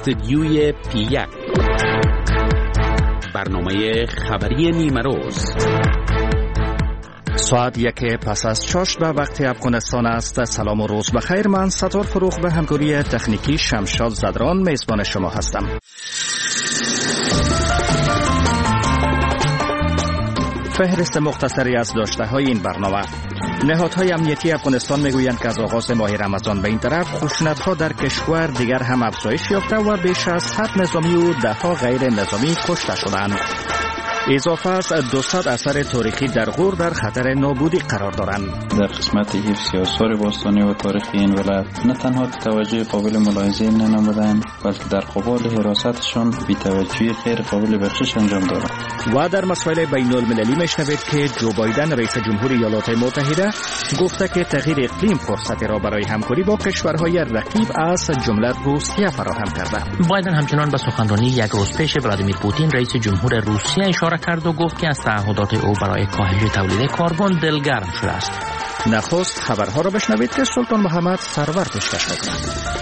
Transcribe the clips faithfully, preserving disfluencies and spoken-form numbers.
استدیوی پی یک، برنامه خبری نیمه روز. ساعت یک پس از چاشت به وقت افغانستان است. سلام و روز بخیر. من ستار فروغ به همکاری تکنیکی شمشاد زدران میزبان شما هستم. فهرست مختصری از داشته‌های این برنامه. نهادهای امنیتی افغانستان میگویند که از آغاز ماه رمضان به این طرف خشونت‌ها در کشور دیگر هم افزایش یافته و بیش از صد نظامی و ده‌ها غیر نظامی کشته شدند. اضافه از دویست اثر تاریخی در غور در خطر نابودی قرار دارند. در قسمت حفظ آثار باستانی و تاریخی این ولایت نه تنها توجه قابل ملاحظه ننمودند، بلکه در قبال حراستشان بی‌توجهی غیر قابل بخشش انجام دادند. و در مسائل بین المللی میشنوید که جو بایدن رئیس جمهوری ایالات متحده گفته که تغییر اقلیم فرصتی را برای همکاری با کشورهای رقیب از جمله روسیه فراهم کرده. بایدن همچنان به سخنرانی یک روز پیش ولادیمیر پوتین رئیس جمهور روسیه اشاره کرد و گفت که از تعهدات او برای کاهش تولید کربن دلگرم شده است. نخست خبرها را بشنوید که سلطان محمد سرور پیشکش می‌کند.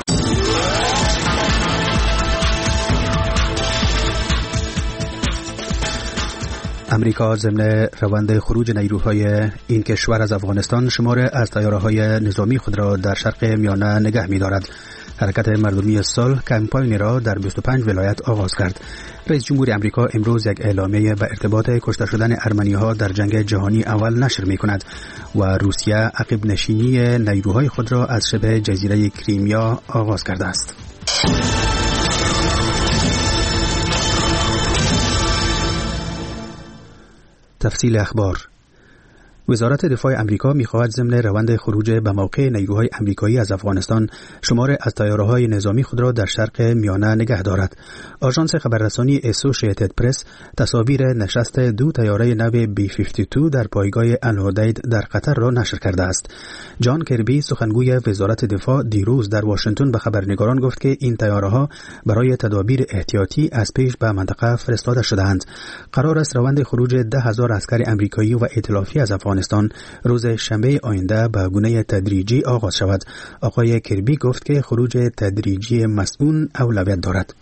امریکا ضمن روند خروج نیروهای این کشور از افغانستان شمار از طیاره‌های نظامی خود را در شرق میانه نگه می‌دارد. حرکت مردمی سال کمپاین را در بیست و پنج ولایت آغاز کرد. رئیس جمهور امریکا امروز یک اعلامیه به ارتباط کشته شدن ارمنی‌ها در جنگ جهانی اول نشر می‌کند و روسیه عقب نشینی نیروهای خود را از شبه جزیره کریمیا آغاز کرده است. تفصیل اخبار. وزارت دفاع امریکا می‌خواهد ضمن روند خروج به موقع نیروهای امریکایی از افغانستان شمار از طیاره‌های نظامی خود را در شرق میانه نگه دارد. آژانس خبررسانی اسوسییتد پرس تصاویر نشست دو طیاره نو بی پنجاه و دو در پایگاه الهدید در قطر را نشر کرده است. جان کربی سخنگوی وزارت دفاع دیروز در واشنگتن به خبرنگاران گفت که این طیاره‌ها برای تدابیر احتیاطی از پیش به منطقه فرستاده شده‌اند. قرار است روند خروج ده هزار عسکر امریکایی و ائتلافی از افغانستان روز شنبه آینده به گونه تدریجی آغاز شود. آقای کربی گفت که خروج تدریجی مسئول اولویت دارد.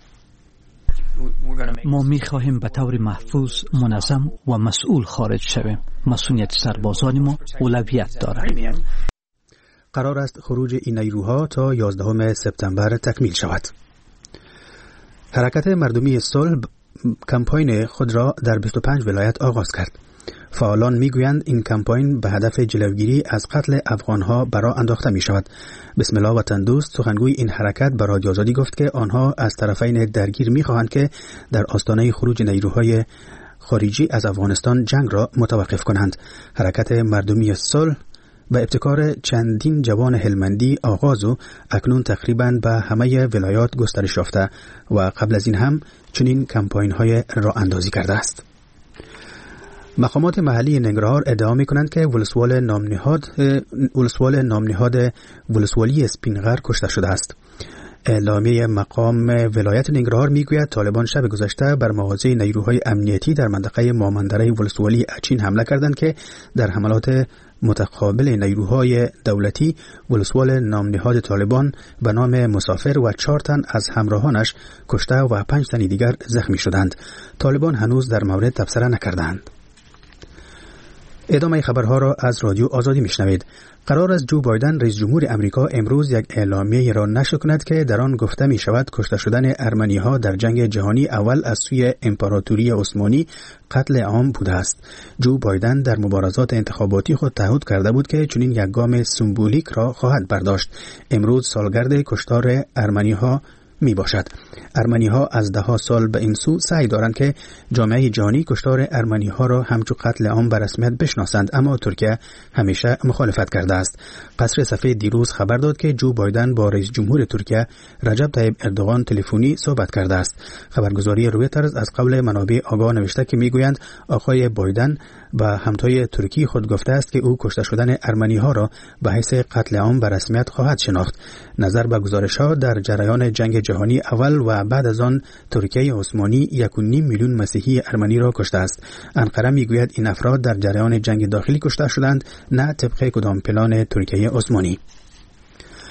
ما می خواهیم به طور محفوظ، منظم و مسئول خارج شویم. مسئولیت سربازان ما اولویت دارد. قرار است خروج این نیروها تا یازدهم سپتامبر تکمیل شود. حرکت مردمی صلح کمپاین خود را در بیست و پنج ولایت آغاز کرد. فعالان میگویند این کمپاین به هدف جلوگیری از قتل افغانها برا انداخته می شود. بسم الله وطن دوست سخنگوی این حرکت به رادیو آزادی گفت که آنها از طرفین درگیر می خواهند که در آستانه خروج نیروهای خارجی از افغانستان جنگ را متوقف کنند. حرکت مردمی صلح به ابتکار چندین جوان هلمندی آغاز و اکنون تقریباً به همه ولایات گسترش یافته و قبل از این هم چنین کمپاین های راه اندازی کرده است. مقامات محلی ننگرهار ادعا می‌کنند که ولسوال نامنهاد ولسوال نامنهاد ولسوالی اسپینغر کشته شده است. اعلامیه مقام ولایت ننگرهار میگوید طالبان شب گذشته بر مواضع نیروهای امنیتی در منطقه مامندره ولسوالی اچین حمله کردند که در حملات متقابل نیروهای دولتی ولسوال نامنهاد طالبان به نام مسافر و چهار تن از همراهانش کشته و پنج تن دیگر زخمی شدند. طالبان هنوز در مورد تبصره نکردند. ادامه خبرها را از رادیو آزادی میشنوید. قرار است جو بایدن رئیس جمهور امریکا امروز یک اعلامیه را نشر کند که در آن گفته می شود کشته شدن ارمنی‌ها در جنگ جهانی اول از سوی امپراتوری عثمانی قتل عام بوده است. جو بایدن در مبارزات انتخاباتی خود تعهد کرده بود که چنین یک گام سمبولیک را خواهد برداشت. امروز سالگرد کشتار ارمنی‌ها می باشد. ارمنی ها از ده ها سال به این سو سعی دارند که جامعه جهانی کشتار ارمنی ها را همچون قتل عام به رسمیت بشناسند، اما ترکیه همیشه مخالفت کرده است. قصر سفید دیروز خبر داد که جو بایدن با رئیس جمهور ترکیه رجب طیب اردوغان تلفنی صحبت کرده است. خبرگزاری رویترز از قبل منابع آگاه نوشته که میگویند آقای بایدن به همتای ترکی خود گفته است که او کشته شدن ارمنی ها را به حیث قتل عام به رسمیت خواهد شناخت. نظر به گزارش ها در جریان جنگ جهانی اول و بعد از آن ترکیه عثمانی یک و نیم میلیون مسیحی ارمنی را کشته است. انقره میگوید این افراد در جریان جنگ داخلی کشته شدند، نه طبق کدام پلان ترکیه عثمانی.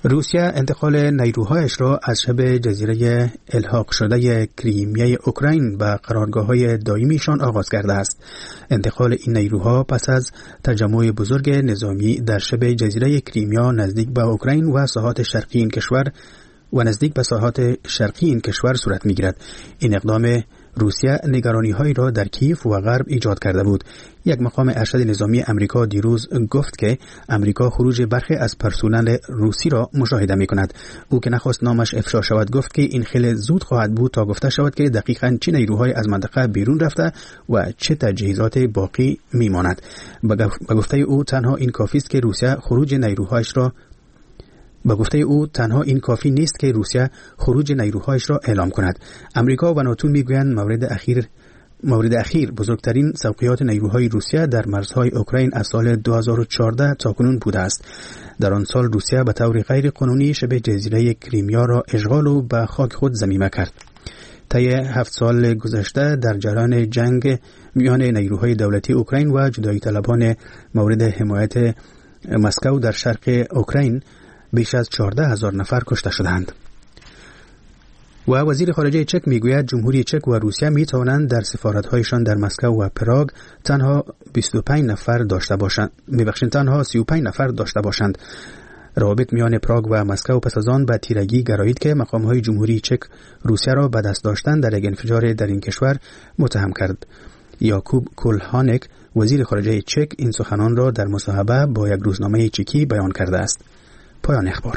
روسیه انتقال نیروهایش را از شبه جزیره الحاق شده کریمیای اوکراین به قرارگاه‌های دائمیشان آغاز کرده است. انتقال این نیروها پس از تجمع بزرگ نظامی در شبه جزیره کریمیا نزدیک به اوکراین و ساحات شرقی این کشور و نزدیک به ساحات شرقی این کشور صورت می‌گیرد. این اقدام روسیه نگرانی‌هایی را در کیف و غرب ایجاد کرده بود. یک مقام ارشد نظامی امریکا دیروز گفت که امریکا خروج برخی از پرسنل روسی را مشاهده می‌کند. او که نخواست نامش افشا شود گفت که این خیلی زود خواهد بود تا گفته شود که دقیقاً چه نیروهای از منطقه بیرون رفته و چه تجهیزات باقی می‌ماند. به گفته او تنها این کافی است که روسیه خروج نیروهایش را با گفته او تنها این کافی نیست که روسیه خروج نیروهایش را اعلام کند. امریکا و ناتو میگویند مورد اخیر مورد اخیر بزرگترین سوقیات نیروهای روسیه در مرزهای اوکراین از سال دو هزار و چهارده تا کنون بوده است. در آن سال روسیه به طور غیر قانونی شبه جزیره کریمیا را اشغال و به خاک خود ضمیمه کرد. طی هفت سال گذشته در جریان جنگ میان نیروهای دولتی اوکراین و جدایی طلبان مورد حمایت مسکو در شرق اوکراین بیش از چهارده هزار نفر کشته شدند. و وزیر خارجه چک میگوید جمهوری چک و روسیه می توانند در سفارت‌هایشان در مسکو و پراگ تنها بیست و پنج نفر داشته باشند. میبخشید تنها سی و پنج نفر داشته باشند. روابط میان پراگ و مسکو پس از آن به تیرگی گرایید که مقام‌های جمهوری چک روسیه را به دست داشتن در یک انفجار در این کشور متهم کرد. یاکوب کولهانک وزیر خارجه چک این سخنان را در مصاحبه با یک روزنامه چکی بیان کرده است. پایان اخبار.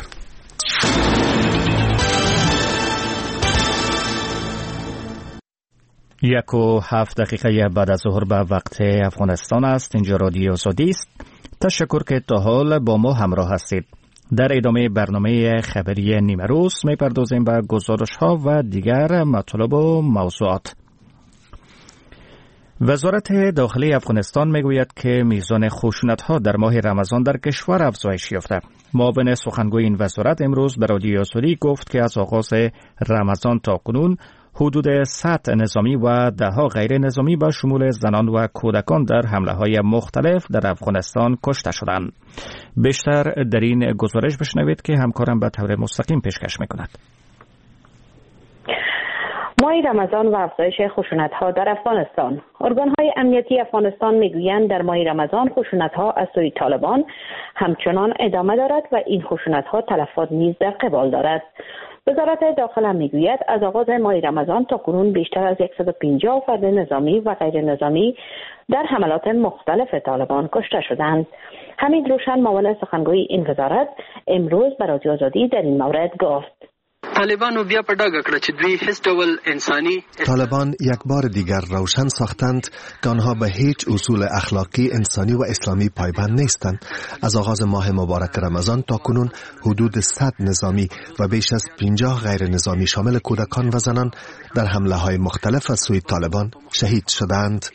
یک و هفت دقیقه بعد از ظهر به وقت افغانستان است. اینجا رادیو آزادی است. تشکر که تا حال با ما همراه هستید. در ادامه برنامه خبری نیمه روز می‌پردازیم به گزارش‌ها و دیگر مطالب و موضوعات. وزارت داخلی افغانستان میگوید که میزان خشونت‌ها در ماه رمضان در کشور افزایش یافته. معاون سخنگوی این وزارت امروز به رادیو آزادی گفت که از آغاز رمضان تا کنون حدود صد نظامی و دهها غیر نظامی با شمول زنان و کودکان در حمله‌های مختلف در افغانستان کشته شدند. بیشتر در این گزارش بشنوید که همکارم به طور مستقیم پیشکش می‌کند. ماه رمضان و افزایش خشونت‌ها در افغانستان. ارگان‌های امنیتی افغانستان می‌گویند در ماه رمضان خشونت‌ها از سوی طالبان همچنان ادامه دارد و این خشونت‌ها تلفات نیز در قبال دارد. وزارت داخله می‌گوید از آغاز ماه رمضان تا کنون بیشتر از صد و پنجاه فرد نظامی و غیر نظامی در حملات مختلف طالبان کشته شدند. حمید روشن معاون سخنگوی این وزارت امروز به رادیو آزادی در این مورد گفت: طالبانو بیا په ډاګه کړه چې دوی هیڅ ډول انساني طالبان یک بار دیگر روشن ساختند که آنها به هیچ اصول اخلاقی انسانی و اسلامی پایبند نیستند. از آغاز ماه مبارک رمضان تا کنون حدود صد نظامی و بیش از پنجاه غیر نظامی شامل کودکان و زنان در حمله های مختلف از سوی طالبان شهید شدند.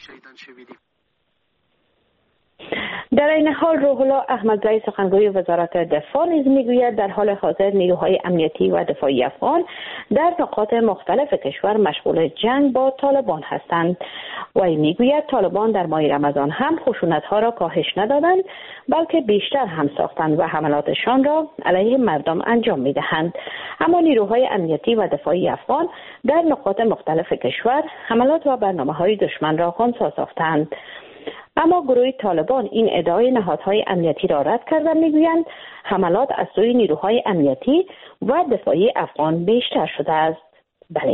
در این حال روح الله احمدزی سخنگوی وزارت دفاع نیز میگوید در حال حاضر نیروهای امنیتی و دفاعی افغان در نقاط مختلف کشور مشغول جنگ با طالبان هستند. و میگوید طالبان در ماه رمضان هم خشونت‌ها را کاهش ندادند بلکه بیشتر هم ساختند و حملاتشان را علیه مردم انجام میدهند. اما نیروهای امنیتی و دفاعی افغان در نقاط مختلف کشور حملات و برنامه‌های دشمن را خنثی ساختند. اما گروه طالبان این ادعای نهادهای امنیتی را رد کردن. میگویند حملات از سوی نیروهای امنیتی و دفاعی افغان بیشتر شده است. بله.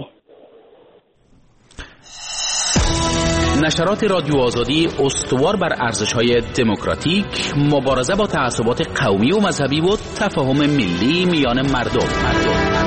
نشرات رادیو آزادی استوار بر ارزش‌های دموکراتیک، مبارزه با تعصبات قومی و مذهبی و تفاهم ملی میان مردم. مردم.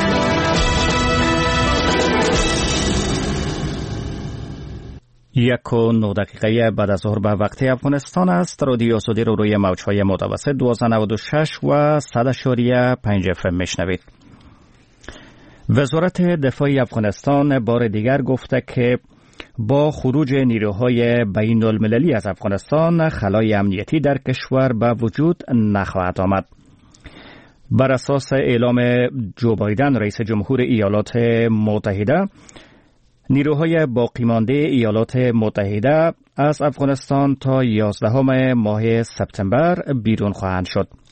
یک و نه دقیقه بعد از ظهر به وقت افغانستان است. رادیو آزادی رو روی موج‌های متوسط دویست و نود و شش و صد و پنج اف ام میشنوید. وزارت دفاع افغانستان بار دیگر گفته که با خروج نیروهای بین المللی از افغانستان خلای امنیتی در کشور به وجود نخواهد آمد. بر اساس اعلام جو بایدن رئیس جمهور ایالات متحده، نیروهای باقی مانده ایالات متحده از افغانستان تا یازدهم ماه سپتامبر بیرون خواهند شد.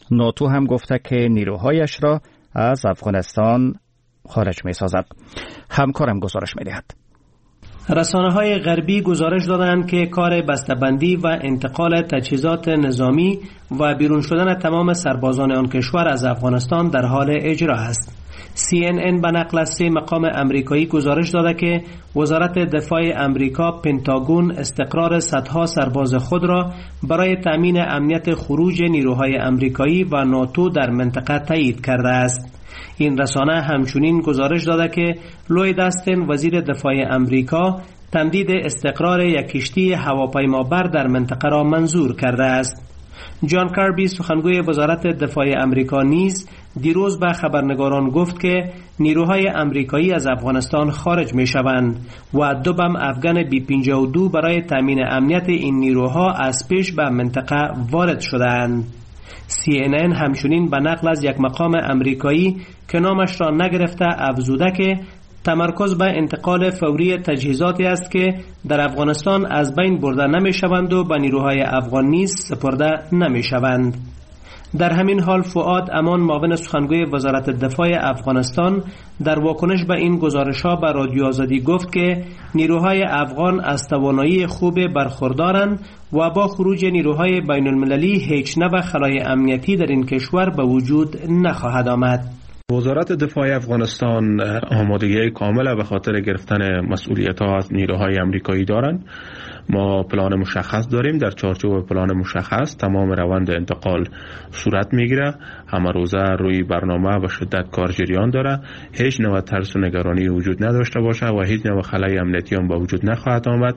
ناتو هم گفته که نیروهایش را از افغانستان خارج می سازد. همکارم گزارش می دهد. رسانه‌های غربی گزارش دادند که کار بسته‌بندی و انتقال تجهیزات نظامی و بیرون شدن تمام سربازان آن کشور از افغانستان در حال اجرا است. سی ان ان به نقل از سه مقام امریکایی گزارش داده که وزارت دفاع امریکا پنتاگون استقرار صدها سرباز خود را برای تأمین امنیت خروج نیروهای امریکایی و ناتو در منطقه تایید کرده است. این رسانه همچنین گزارش داده که لوید استن وزیر دفاع امریکا تمدید استقرار یک کشتی هواپیمابر در منطقه را منظور کرده است. جان کاربی سخنگوی وزارت دفاع امریکا نیز دیروز به خبرنگاران گفت که نیروهای امریکایی از افغانستان خارج می شوند و دو بم افغان بی پنجاه و دو برای تامین امنیت این نیروها از پیش به منطقه وارد شدند. سی ان ان همچنین به نقل از یک مقام امریکایی که نامش را نگرفته افزوده که تمرکز به انتقال فوری تجهیزاتی است که در افغانستان از بین برده نمی شوند و به نیروهای افغان نیز سپرده نمی شوند. در همین حال فؤاد امان معاون سخنگوی وزارت دفاع افغانستان در واکنش به این گزارش‌ها به رادیو آزادی گفت که نیروهای افغان از توانایی خوب برخوردارند و با خروج نیروهای بین المللی هیچ نوع خلای امنیتی در این کشور به وجود نخواهد آمد. وزارت دفاع افغانستان آمادگی کامل به خاطر گرفتن مسئولیت‌ها از نیروهای امریکایی دارند. ما پلان مشخص داریم، در چارچوب پلان مشخص تمام روند انتقال صورت میگیره، همه روزه روی برنامه و شدت کار جریان داره، هیچ نوع ترس و نگرانی وجود نداشته باشه و هیچ نوع خلای امنیتی هم به وجود نخواهد آمد.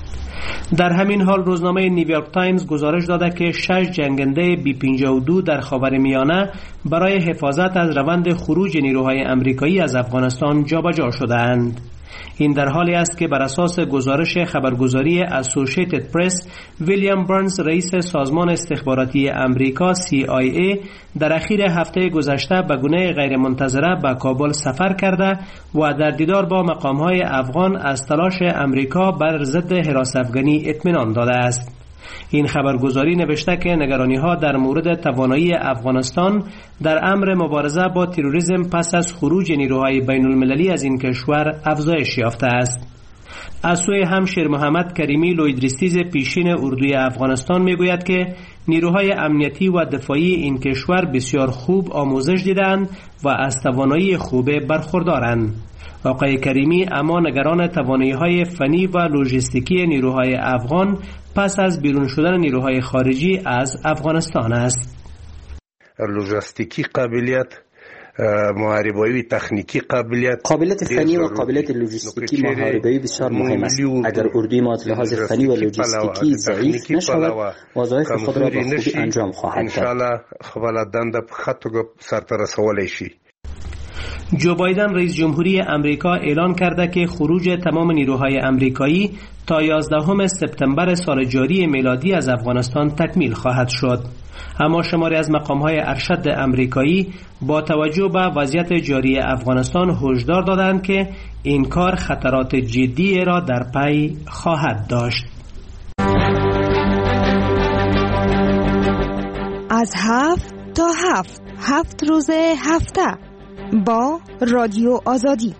در همین حال روزنامه نیویورک تایمز گزارش داده که شش جنگنده بی پنجاه و دو در خاورمیانه برای حفاظت از روند خروج نیروهای امریکایی از افغانستان جابجا شده‌اند. این در حالی است که بر اساس گزارش خبرگزاری اسوسییتد پرس، ویلیام برنز رئیس سازمان استخباراتی امریکا سی آی ای در اخیر هفته گذشته به گونه غیرمنتظره به کابل سفر کرده و در دیدار با مقام‌های افغان از تلاش امریکا بر ضد حراس افغانی اطمینان داده است. این خبرگزاری نوشته که نگرانی‌ها در مورد توانایی افغانستان در امر مبارزه با تروریسم پس از خروج نیروهای بین المللی از این کشور افزایش یافته است. از سوی هم شیر محمد کریمی لویدریستیز پیشین اردوی افغانستان میگوید که نیروهای امنیتی و دفاعی این کشور بسیار خوب آموزش دیدند و از توانایی خوب برخوردارند. آقای کریمی اما نگران توانایی‌های فنی و لوجستیکی نیروهای افغان پس از بیرون شدن نیروهای خارجی از افغانستان است. لوجستیکی قابلیت، محاربایی تکنیکی قابلیت قابلیت فنی و قابلیت لوجستیکی محاربایی بسیار مهم است. اگر اردوی ما از لحاظ فنی و لوجستیکی ضعیف نشود، وظایف خود را به خوبی انجام خواهد داد. انشالله خپل دنده په ښه توګه سرته رسولی شي. جو بایدن رئیس جمهوری امریکا اعلان کرده که خروج تمام نیروهای امریکایی تا یازدهم سپتامبر سال جاری میلادی از افغانستان تکمیل خواهد شد. اما شماری از مقام‌های ارشد امریکایی با توجه به وضعیت جاری افغانستان هشدار دادند که این کار خطرات جدی را در پی خواهد داشت. از هفت تا هفت هفت روز هفته با رادیو آزادی.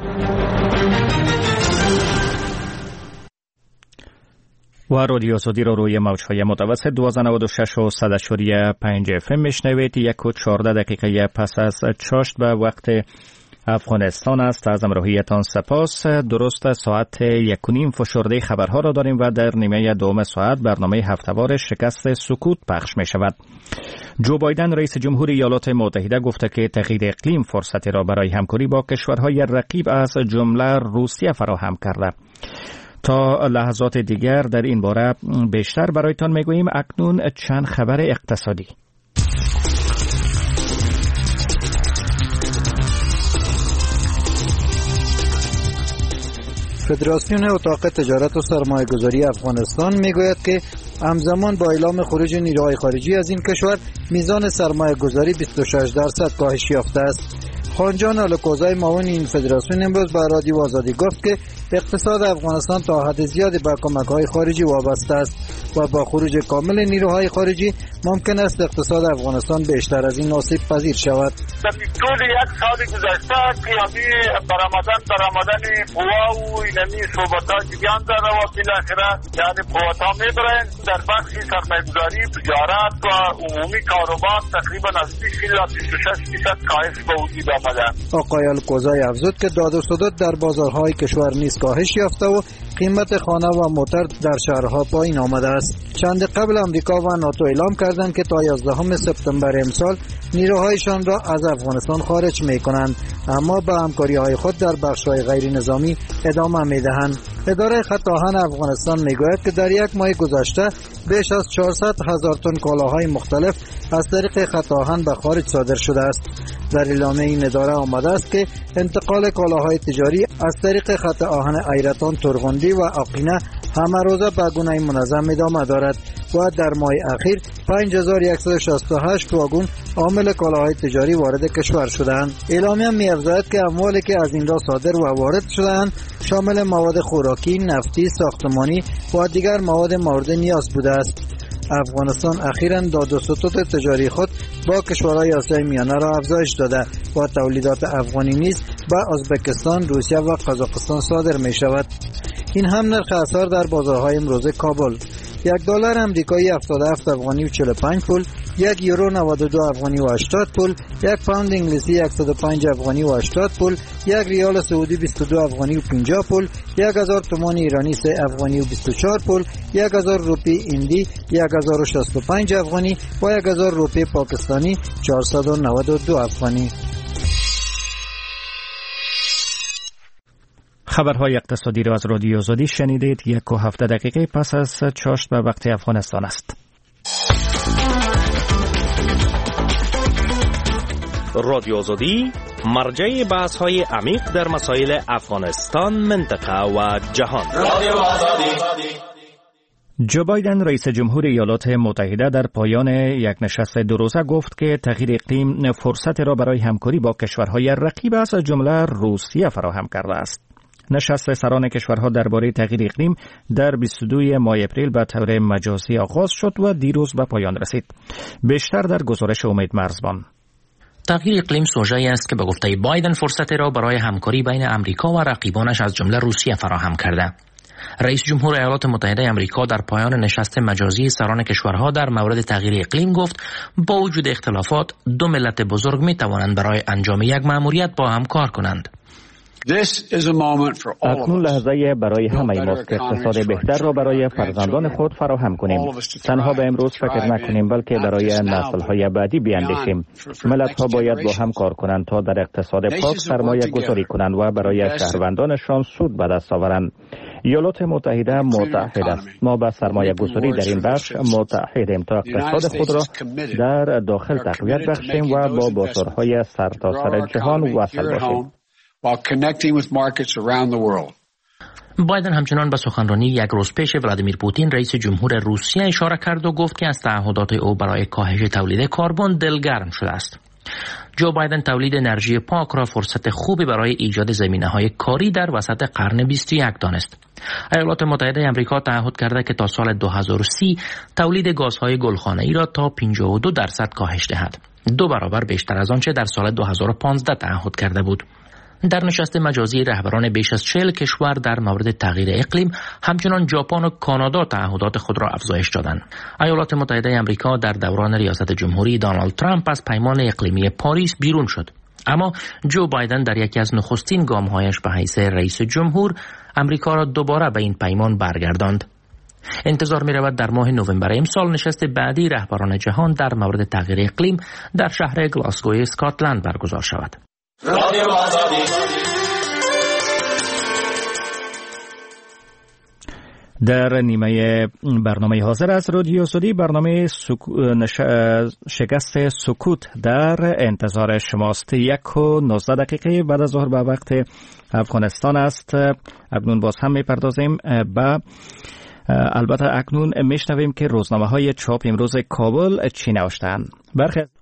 و رادیو آزادی را روی موج‌های متوسط دویست و نود و شش و صد و پنج اف ام میشنوید. یک و چهارده دقیقه پس از چاشت به وقت افغانستان است. از همراهیتان سپاس. درست ساعت یک و نیم فشرده خبرها را داریم و در نیمه دوم ساعت برنامه هفته‌وار شکست سکوت پخش می شود. جو بایدن رئیس جمهور ایالات متحده گفته که تغییر اقلیم فرصتی را برای همکاری با کشورهای رقیب از جمله روسیه فراهم کرده. تا لحظات دیگر در این باره بیشتر برایتان میگوییم. اکنون چند خبر اقتصادی. فدراسیون اتاق تجارت و سرمایه‌گذاری افغانستان میگوید که همزمان با اعلام خروج نیروهای خارجی از این کشور میزان سرمایه‌گذاری بیست و شش درصد کاهش یافته است. خانجان الکوزای معاون این فدراسیون امروز به رادیو آزادی گفت که اقتصاد افغانستان تا حد زیادی به کمک‌های خارجی وابسته است و با خروج کامل نیروهای خارجی ممکن است اقتصاد افغانستان بیشتر از این آسیب پذیر شود. در طول یک سال گذشته که همین برآمدن برآمدن قوا و اینمی صحبت‌ها جریان داره و بالاخره یعنی قوت‌ها میبرند در بخش سرمایه‌گذاری، تجارت و عمومی کاروبار تقریبا از بیست الی بیست و شش درصد کاهش به وجود آمده. آقای القوزای افزود که داد و ستد در بازارهای کشور نیز کاهش یافته و قیمت خانه و موتر در شهرها پایین آمده است. چند قبل امریکا و ناتو اعلام کردند که تا یازدهم سپتامبر امسال نیروهایشان را از افغانستان خارج می‌کنند، اما به همکاری‌های خود در بخش‌های غیر نظامی ادامه می‌دهند. اداره خط آهن افغانستان می‌گوید که در یک ماه گذشته بیش از چهارصد هزار تن کالاهای مختلف از طریق خط آهن به خارج صادر شده است. در اعلامیه این اداره آمده است که انتقال کالاهای تجاری از طریق خط آهن ایرتان، ترغندی و آقینه همه روزه به گونه منظم ادامه دارد و در ماه اخیر پنج هزار و صد و شصت و هشت واگن حامل کالاهای تجاری وارد کشور شدند. اعلامیه می‌افزاید که اموالی که از این راه صادر و وارد شدند شامل مواد خوراکی، نفتی، ساختمانی و دیگر مواد مورد نیاز بوده است. افغانستان اخیراً داد و ستد تجاری خود با کشورهای آسیای میانه را افزایش داده و تولیدات افغانی نیز به ازبکستان، روسیه و قزاقستان صادر می شود. این هم نرخ اسعار در بازارهای امروز کابل: یک دلار امریکایی هفتاد و هفت افغانی و چهل و پنج پول، یک یورو نود و دو افغانی و هشتاد پول، یک پوند انگلیسی صد و پنج افغانی و هشتاد پول، یک ریال سعودی بیست و دو افغانی و پنجاه پول، یک هزار تومان ایرانی سه افغانی و بیست و چهار پول، یک هزار روپی هندی یک هزار و شصت و پنج افغانی و یک هزار روپی پاکستانی چهارصد و نود و دو افغانی. خبرهای اقتصادی را از رادیو آزادی شنیدید. یک و هفته دقیقه پس از چاشت به وقت افغانستان است. رادیو آزادی مرجع بحث های عمیق در مسائل افغانستان، منطقه و جهان. رادیو آزادی. جو بایدن رئیس جمهور ایالات متحده در پایان یک نشست دو روزه گفت که تغییر اقلیم فرصت را برای همکاری با کشورهای رقیب از جمله روسیه فراهم کرده است. نشست سران کشورها درباره تغییر اقلیم در بیست و دو ماه اپریل به طور مجازی آغاز شد و دیروز به پایان رسید. بیشتر در گزارش امید مرزبان. تغییر اقلیم سوژه‌ای است که به گفته بایدن فرصت را برای همکاری بین امریکا و رقیبانش از جمله روسیه فراهم کرده. رئیس جمهور ایالات متحده آمریکا در پایان نشست مجازی سران کشورها در مورد تغییر اقلیم گفت با وجود اختلافات دو ملت بزرگ می توانند برای انجام یک مأموریت با هم کار کنند. اکنون لحظه برای همه ماست که اقتصاد بهتر را برای فرزندان خود فراهم کنیم. تنها به امروز فکر نکنیم بلکه برای نسل‌های بعدی بیاندیشیم. ملت‌ها باید با هم کار کنند تا در اقتصاد پاک سرمایه گذاری کنند و برای شهروندانشان سود به دست آورند. ایالات متحده متحد است. ما به سرمایه گذاری در این بخش متحدیم تا اقتصاد خود را در داخل تقویت بخشیم و با بازارهای سرتاسر جهان وصل باشیم. بایدن همچنان به سخنرانی یک روز پیش ولادیمیر پوتین رئیس جمهور روسیه اشاره کرد و گفت که از تعهدات او برای کاهش تولید کربن دلگرم شده است. جو بایدن تولید انرژی پاک را فرصت خوبی برای ایجاد زمینه‌های کاری در وسط قرن بیست و یک دانست. ایالات متحده آمریکا تعهد کرده که تا سال دو هزار و سی تولید گازهای گلخانه‌ای را تا پنجاه و دو درصد کاهش دهد. دو برابر بیشتر از آنچه در سال دو هزار و پانزده تعهد کرده بود. در نشست مجازی رهبران بیش از چهل کشور در مورد تغییر اقلیم همچنان ژاپن و کانادا تعهدات خود را افزایش دادند. ایالات متحده آمریکا در دوران ریاست جمهوری دونالد ترامپ از پیمان اقلیمی پاریس بیرون شد، اما جو بایدن در یکی از نخستین گام‌هایش به حیث رئیس جمهور آمریکا را دوباره به این پیمان برگرداند. انتظار می رود در ماه نوامبر امسال نشست بعدی رهبران جهان در مورد تغییر اقلیم در شهر گلاسگو اسکاتلند برگزار شود. رادیو آزادی. در نیمه برنامه حاضر از رادیو آزادی برنامه سکو... نش... شکست سکوت در انتظار شماست. یک و نوزده دقیقه بعد از ظهر به وقت افغانستان است. اکنون باز هم میپردازیم به البته اکنون میشنویم که روزنامه های چاپ امروز کابل چی نوشتند. برخی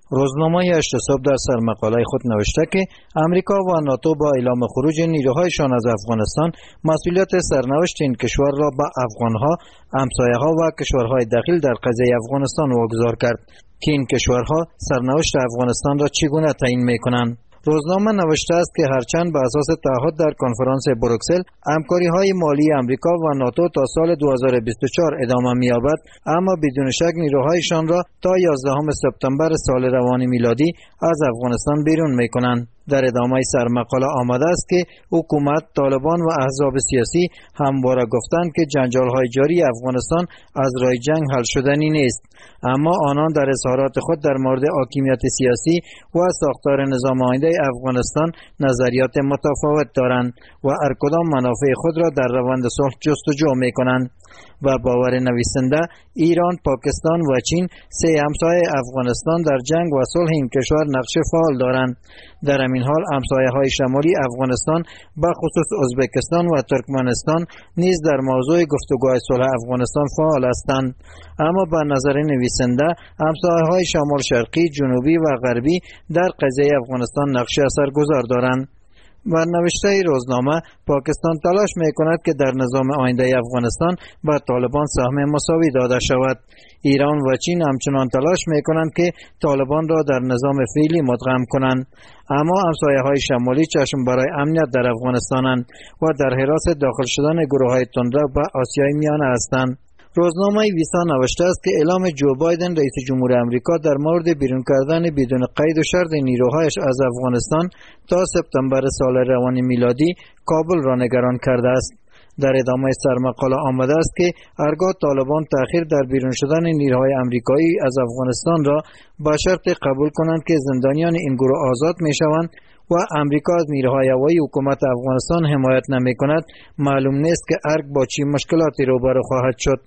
روزنامه هشت صبح در سرمقاله خود نوشته که امریکا و ناتو با اعلام خروج نیروهایشان از افغانستان مسئولیت سرنوشت این کشور را به افغانها، همسایه‌ها و کشورهای داخل در قضیه افغانستان واگذار کرد که این کشورها سرنوشت افغانستان را چگونه تعیین می‌کنند. روزنامه نوشته است که هرچند به اساس تعهد در کنفرانس بروکسل همکاری‌های مالی امریکا و ناتو تا سال دو هزار و بیست و چهار ادامه می‌یابد، اما بدون شک نیروهایشان را تا یازدهم سپتامبر سال روان میلادی از افغانستان بیرون می‌کنند. در ادامه سرمقاله آمده است که حکومت، طالبان و احزاب سیاسی همواره گفتند که جنجال‌های جاری افغانستان از راه جنگ حل شدنی نیست، اما آنان در اظهارات خود در مورد حاکمیت سیاسی و ساختار نظام آینده افغانستان نظریات متفاوت دارند و هر کدام منافع خود را در روند صلح جستجو می‌کنند. و باور نویسنده ایران، پاکستان و چین سه همسایه افغانستان در جنگ و صلح این کشور نقش فعال دارند. در همین حال همسایه‌های شمالی افغانستان به خصوص ازبکستان و ترکمنستان نیز در موضوع گفتگوهای صلح افغانستان فعال هستند. اما به نظر نویسنده همسایه‌های شمال شرقی، جنوبی و غربی در قضیه افغانستان نقش اثرگذار دارند. و نوشته روزنامه پاکستان تلاش می‌کند که در نظام آینده افغانستان به طالبان سهم مساوی داده شود. ایران و چین همچنان تلاش می‌کنند که طالبان را در نظام فعلی مدغم کنند. اما همسایه‌های شمالی چشم برای امنیت در افغانستانند و در حراس داخل شدن گروه‌های تندرو به آسیای میانه هستند. روزنامه ویسا نوشته است که اعلام جو بایدن رئیس جمهور امریکا در مورد بیرون کردن بدون قید و شرط نیروهایش از افغانستان تا سپتامبر سال روان میلادی کابل را نگران کرده است. در ادامه سرمقاله آمده است که هرگاه طالبان تأخیر در بیرون شدن نیروهای امریکایی از افغانستان را با شرط قبول کنند که زندانیان این گروه آزاد میشوند و امریکا از نیروهای هوایی حکومت افغانستان حمایت نمی کند، معلوم نیست که ارگ با چه مشکلاتی روبرو خواهد شد.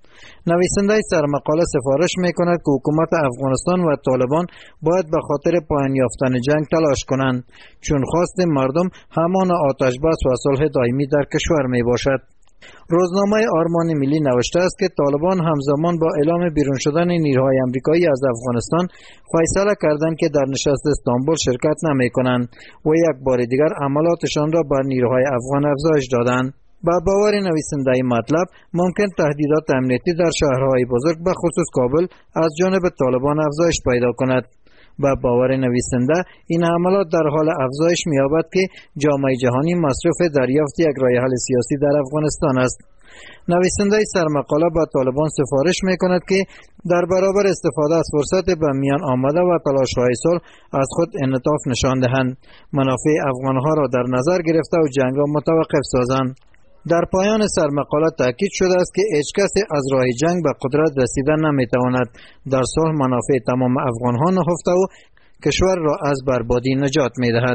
نویسنده سرمقاله سفارش می‌کند که حکومت افغانستان و طالبان باید به خاطر پایان یافتن جنگ تلاش کنند، چون خواست مردم همان آتش بس و صلح دائمی در کشور میباشد. روزنامه آرمان ملی نوشته است که طالبان همزمان با اعلام بیرون شدن نیروهای آمریکایی از افغانستان فیصله کردند که در نشست استانبول شرکت نمی‌کنند و یک بار دیگر عملاتشان را بر نیروهای افغان افزایش دادند. با باور نویسنده مطلب ممکن تهدیدات امنیتی در شهرهای بزرگ به خصوص کابل از جانب طالبان افزایش پیدا کند. با باور نویسنده این حملات در حال افزایش می‌یابد که جامعه جهانی مصروف دریافت یک راه حل سیاسی در افغانستان است. نویسنده سرمقاله با طالبان سفارش می‌کند که در برابر استفاده از فرصت به میان آمده و تلاش‌های صلح از خود انعطاف نشان دهند، منافع افغان‌ها را در نظر گرفته و جنگ را متوقف سازند. در پایان سرمقاله تاکید شده است که هیچ کس از راه جنگ به قدرت رسیدن نمیتواند. در صلح منافع تمام افغان‌ها نهفته و کشور را از بربادی نجات میدهد.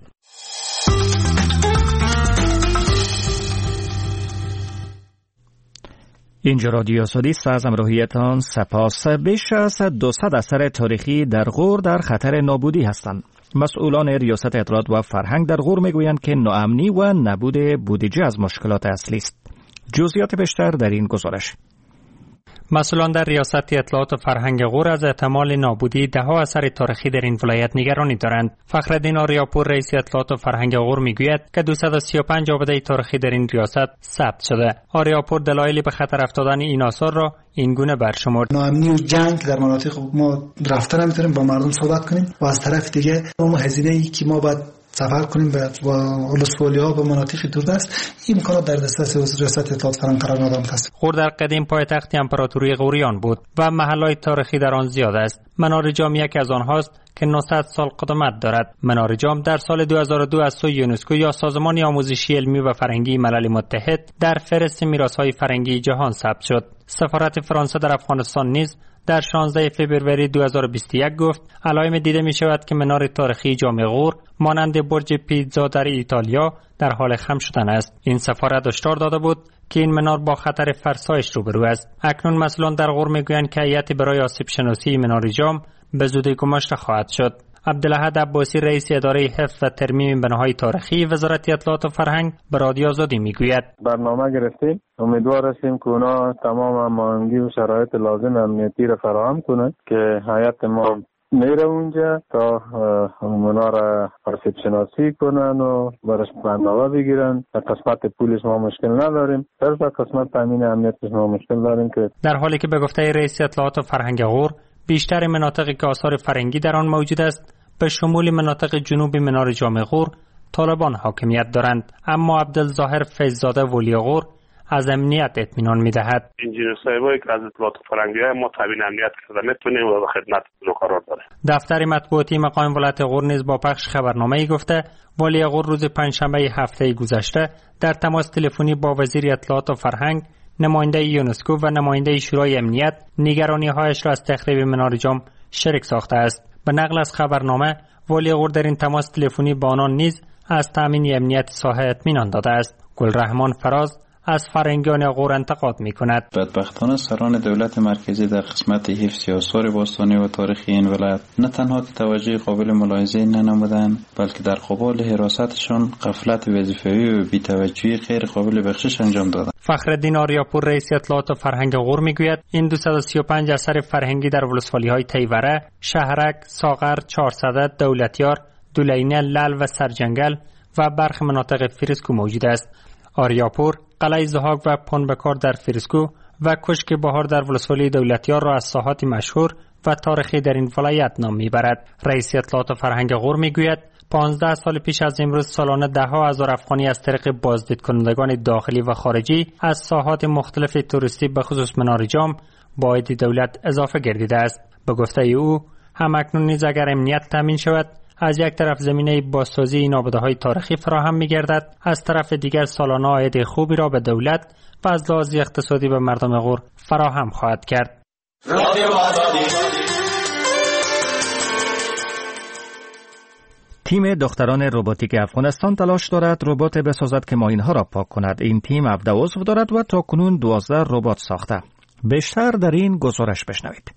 اینجا رادیو آزادی است. از همراهیتان سپاس. بیش از دویست اثر تاریخی در غور در خطر نابودی هستند. مسئولان ریاست اطلاعات و فرهنگ در غور میگویند که ناامنی و نبود بودجه از مشکلات اصلی است. جزئیات بیشتر در این گزارش. مسئولان در ریاست اطلاعات و فرهنگ غور از احتمال نابودی ده‌ها اثر تاریخی در این ولایت نگرانی دارند. فخرالدین آریاپور رئیس اطلاعات و فرهنگ غور میگوید که دویست و سی و پنج آباده تاریخی در این ریاست ثبت شده. آریاپور دلایلی به خطر افتادن این آثار را این گونه برشمرد. ناامنی و جنگ در مناطق ما رفتن نمیتونیم با مردم صحبت کنیم و از طرف دیگه اون هزینه‌ای که ما باید سفر کنیم به ولسوالی‌ها به مناطق دوردست، این امکانات در دسترس ریاست اطلاعات فرهنگ قرار نداده است. غور در قدیم پایتخت امپراتوری غوریان بود و محل‌های تاریخی در آن زیاد است. منار جام یکی از آنهاست که نهصد سال قدمت دارد. منار جام در سال دو هزار و دو از سوی یونسکو یا سازمان آموزشی علمی و فرهنگی ملل متحد در فهرست میراث‌های فرهنگی جهان ثبت شد. سفارت فرانسه در افغانستان نیز در شانزده فوریه دو هزار و بیست و یک گفت علائم دیده می شود که منار تاریخی جام غور مانند برج پیتزا در ایتالیا در حال خم شدن است. این سفارت هشدار داده بود که این منار با خطر فرسایش روبرو است. اکنون مسئولان در غور میگویند که هیئتی برای آسیب شناسی منار جام به زودی گماشته خواهد شد. عبدالاحد عباسی رئیس اداره حفظ و ترمیم بناهای تاریخی وزارت اطلاعات و فرهنگ به رادیو آزادی میگوید برنامه گرفتیم، امیدوار هستیم که اونا تمام هماهنگی و شرایط لازم امنیتی را فراهم کنند که هیئت ما میره اونجا تا اونا را آسیب شناسی کنن و برش بنداوا بگیرن. در قسمت پولش ما مشکل نداریم، در قسمت تامین امنیتش ما مشکل داریم. که در حالی که به گفته رئیس اطلاعات و فرهنگ غور بیشتر مناطقی که آثار فرنگی در آن موجود است به شمول مناطق جنوبی منار جام غور طالبان حاکمیت دارند، اما عبدالظاهر فیضزاده ولی غور از امنیت اطمینان می‌دهد. انجینیر صاحبایی که از اطلاعات فرنگی ما تامین امنیت کرده میتونیم و به خدمتتون قرار داره. دفتر مطبوعاتی مقام ولایت غور نیز با پخش خبرنامه‌ای گفته ولی غور روز پنجشنبه هفته گذشته در تماس تلفنی با وزیر اطلاعات و فرهنگ، نماینده یونسکو و نماینده شورای امنیت نگرانی‌هایش را از تخریب منار جام شریک ساخته است. به نقل از خبرنامه ولی غور در این تماس تلفنی با آنان نیز از تامین امنیت ساحه اطمینان داده است. گلرحمان فراز از فرهنگیان غور انتقاد می کند. بدبختانه سران دولت مرکزی در قسمت حفظ آثار باستانی و تاریخی این ولایت نه تنها که توجه قابل ملاحظه ننمودند، بلکه در قبال حراستشان غفلت وظیفوی و بی‌توجهی غیر قابل بخشش انجام دادند. فخرالدین آریاپور رئیس اطلاعات و فرهنگ غور میگوید این دویست و سی و پنج اثر فرهنگی در ولسوالی‌های تیوره، شهرک، ساغر، چهارصدد، دولتیار، دولینه، لل و سرجنگل و برخی مناطق فریسکو موجود است. آریاپور قلعه زهاگ و پنبکار در فریسکو و کشک بهار در ولسوالی دولتیار را از ساحات مشهور و تاریخی در این ولایت نام میبرد. رئیس اطلاعات و فرهنگ غور میگوید پانزده سال پیش از امروز سالانه ده ها هزار افغانی از طریق بازدید کنندگان داخلی و خارجی از ساحات مختلف توریستی به خصوص منار جام با عاید دولت اضافه گردیده است. به گفته او همکنون نیز اگر امنیت تامین شود، از یک طرف زمینه بازسازی این آباده‌های تاریخی فراهم می‌گردد، از طرف دیگر سالانه عاید خوبی را به دولت و از لحاظ اقتصادی به مردم غور فراهم خواهد کرد. تیم دختران روباتیک افغانستان تلاش دارد ربات بسازد که ماین‌ها را پاک کند. این تیم هفده عضو دارد و تاکنون دوازده ربات ساخته. بیشتر در این گزارش بشنوید.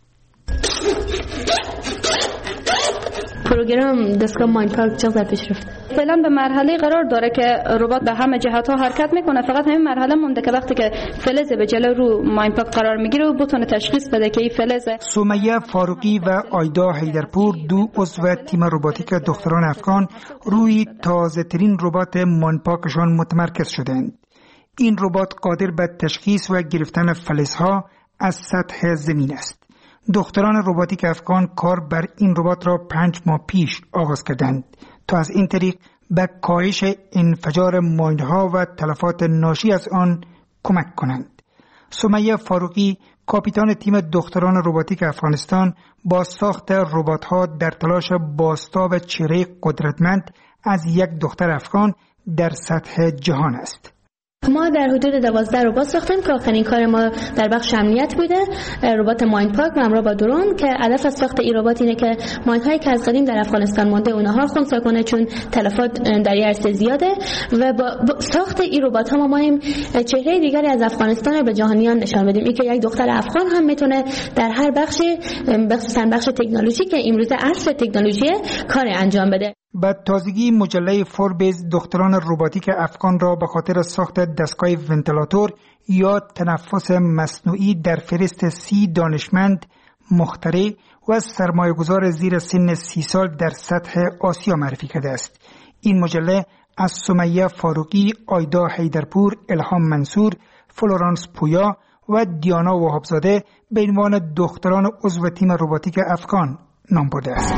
پروگرام دستگاه مایندپاک چقدر پیش رفت؟ فعلا به مرحله قرار داره که ربات به همه جهت ها حرکت میکنه، فقط همین مرحله مونده که وقتی که فلز به جلو رو مایندپاک قرار میگیره و بتونه تشخیص بده که این فلزه. سمیه فاروقی و آیدا حیدرپور دو عضو تیم روباتیک دختران افغان روی تازه ترین ربات مایندپاکشان متمرکز شدند. این ربات قادر به تشخیص و گرفتن فلزها از سطح زمین است. دختران روباتیک افغان کار بر این ربات را پنج ماه پیش آغاز کردند تا از این طریق به کاهش انفجار ماین‌ها و تلفات ناشی از آن کمک کنند. سمیه فاروقی کاپیتان تیم دختران روباتیک افغانستان با ساخت ربات‌ها در تلاش بازتاب چهره قدرتمند از یک دختر افغان در سطح جهان است. ما در حدود دوازده ربات ساختیم که آخرین کار ما در بخش امنیت بوده، ربات مایندپاک و همراه با درون، که هدف از ساخت این ربات اینه که مایندهایی که از قدیم در افغانستان مونده اونها رو خنثی کنه، چون تلفات در این عرصه زیاده و با ساخت این ربات ها ما مایم چهره دیگری از افغانستان رو به جهانیان نشان بدیم، این که یک دختر افغان هم میتونه در هر بخشی، خصوصا بخش تکنولوژی که امروز عصر تکنولوژی، کار انجام بده. بعد تازگی مجله فوربز دختران روباتیک افغان را به خاطر ساخت دستگاه ونتیلاتور یا تنفس مصنوعی در فهرست سی دانشمند مخترع و سرمایه‌گذار زیر سن سی سال در سطح آسیا معرفی کرده است. این مجله از سمیه فاروقی، آیدا حیدرپور، الهام منصور، فلورانس پویا و دیانا وهابزاده به عنوان دختران عضو تیم روباتیک افغان نام برده است.